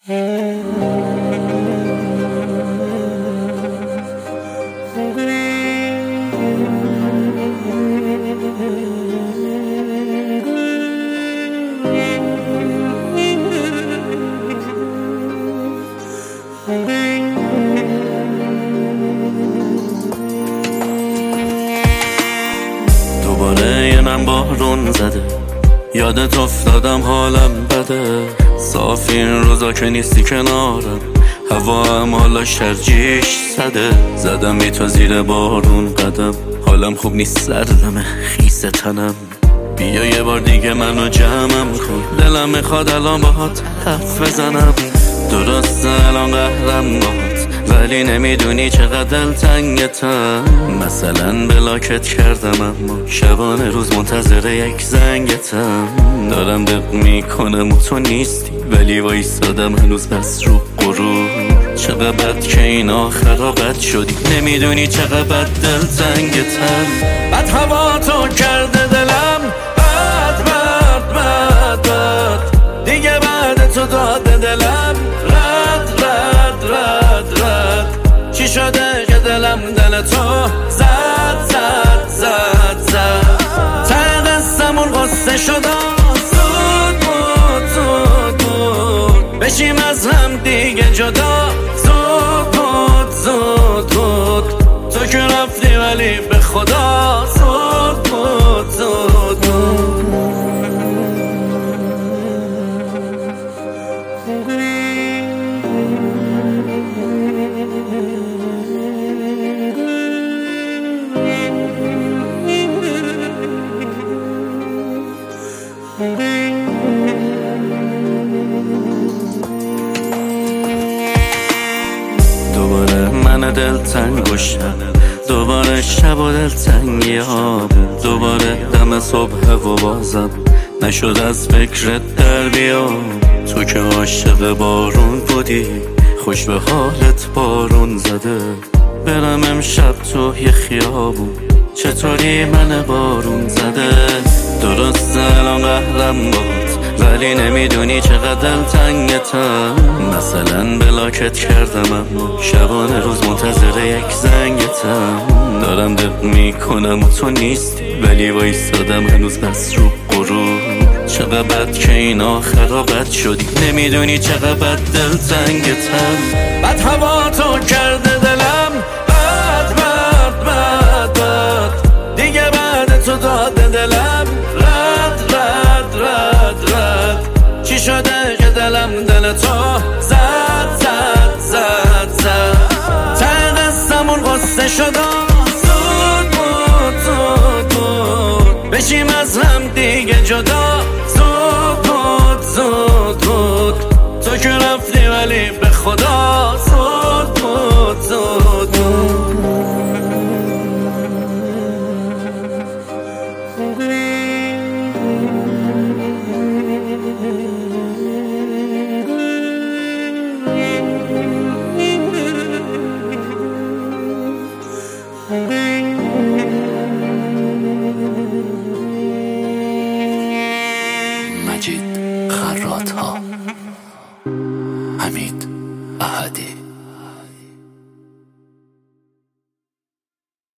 دوباره یه من بارون زده، یادت افتادم حالم بده. صاف این روزا که نیستی کنارم، هوا هم حالا شرجیش صده. زدم بی تو زیر بارون قدم، حالم خوب نیست، سردمه خیس تنم. بیا یه بار دیگه منو جمعم کن، دلم میخواد الان باهات حرف بزنم. درسته الان قهرم باهات، ولی نمیدونی چقدر دلتنگتم. مثلا بلاکت کردم اما شبانه روز منتظر یک زنگتم. دارم دق میکنم و تو نیستی، ولی وایسادم هنوز بس رو غرور. چقدر بد که این آخرا بد شدی، نمیدونی چقدر بد دلتنگتم. بد هوا تو کرده دلم، بد بد بد بد. دیگه بعد تو داده دلم رد رد رد رد. چی شده که دلم دل تو زد زد زد زد. ته قصمون قصه شده، زود بود زود بود بشیم از هم دیگه جدا. زود بود زود بود تو که رفتی ولی به خدا زود بود زود بود. دوباره من دلتنگ گشتم، دوباره شب و دلتنگی ها. دوباره دم صبح و بازم نشد از فکرت در بیام. تو که عاشق بارون بودی، خوش به حالت بارون زده. برم امشب تو یه خیابون، چطوری من بارون زده. درست الان قهرم بود، ولی نمیدونی چقدر دلتنگتم. مثلا بلاکت کردم اما شبانه روز منتظر یک زنگتم. دارم دق میکنم و تو نیستی، ولی وایسادم هنوز بس رو غرور. چقدر بد که این آخرا بد شدی، نمیدونی چقدر بد دلتنگتم. بد هوا تو کرده دلم، بد بد بد بد. دیگه بعد تو داده دلم رد رد رد رد. چی شده که دلم دل تو زد زد زد زد. ته قصمون قصه شده، زود بود زود بود بشیم از هم دیگه جدا.